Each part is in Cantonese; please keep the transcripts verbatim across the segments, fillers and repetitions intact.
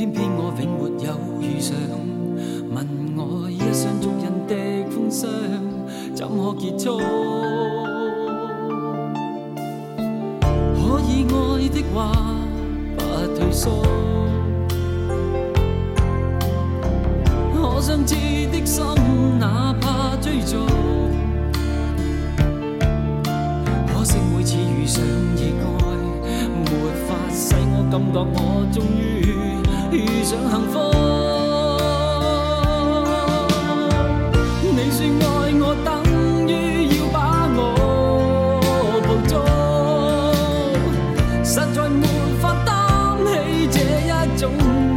偏偏我永沒有遇上。問我一雙足印的風霜，怎可結束？可以愛的話，不退縮。可想知的心，哪怕追逐。可惜每次遇上意外，沒法使我感覺我終於遇上幸福。你說愛我等於要把我捕捉，實在沒法擔起這一種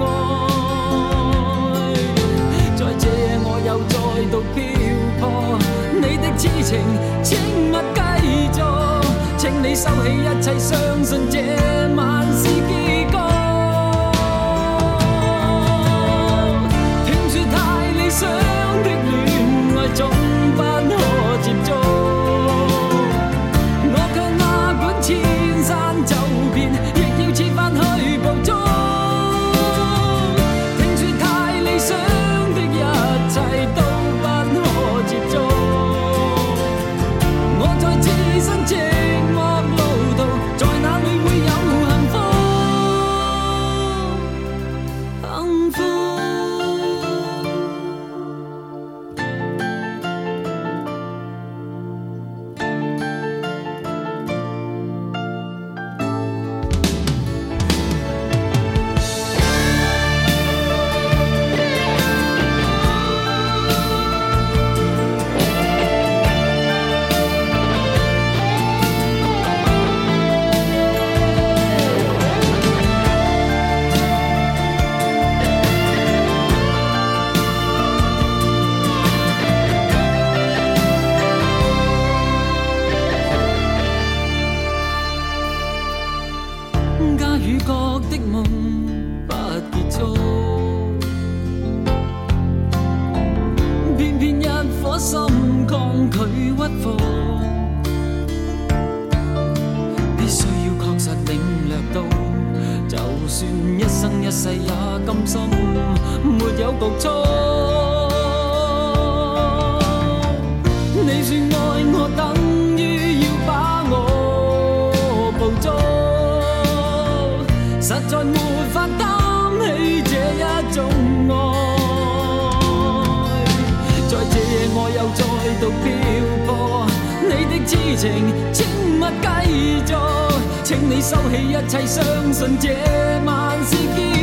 愛。在這夜我又再度漂泊，你的痴情請勿繼續，請你收起一切，相信這晚是結局。聽說太理想的戀愛總不可接觸，我卻哪管千山走遍，亦要設法去捕捉。聽說太理想的一切都不可接觸，我在自身寂寞路途，在哪裏會有幸福？幸福。家與國的夢不結束，偏偏一顆心抗拒屈服，必須要確實領略到，就算一生一世也甘心沒有局促。你說愛我等於要把我捕捉，實在沒法擔起這一種愛。在這夜我又再度漂泊，你的痴情請勿繼續，請你收起一切，相信這晚是結